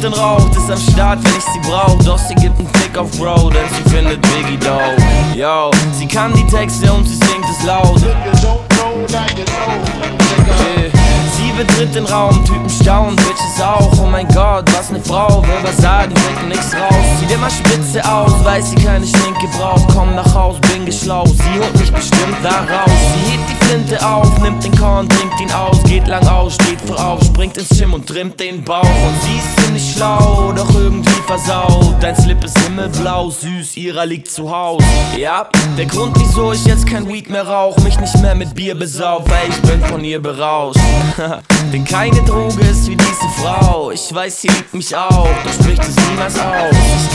und raucht, ist am Start, wenn ich sie brauch. Doch sie gibt einen Blick auf Bro, denn sie findet Biggie dope. Yo, sie kann die Texte und sie singt es laut. Sie betritt den Raum, Typen staunen, Bitches auch. Oh mein Gott, was ne Frau, will was sagen, bringt nix raus. Sieht immer spitze aus, weiß sie keine Schminke braucht. Komm nach Haus, bin geschlaut, sie holt mich bestimmt da raus. Sie hebt die Flinte auf, nimmt den Korn, trinkt ihn aus. Geht lang aus, steht voraus, springt ins Gym und trimmt den Bauch. Und sie ist ziemlich schlau, doch irgendwie versaut. Dein Slip ist himmelblau, süß, ihrer liegt zu Haus. Ja, der Grund wieso ich jetzt kein Weed mehr rauch, mich nicht mehr mit Bier besauf, weil ich bin von ihr berauscht. Denn keine Droge ist wie diese Frau. Ich weiß, sie liebt mich auch, doch spricht es niemals aus.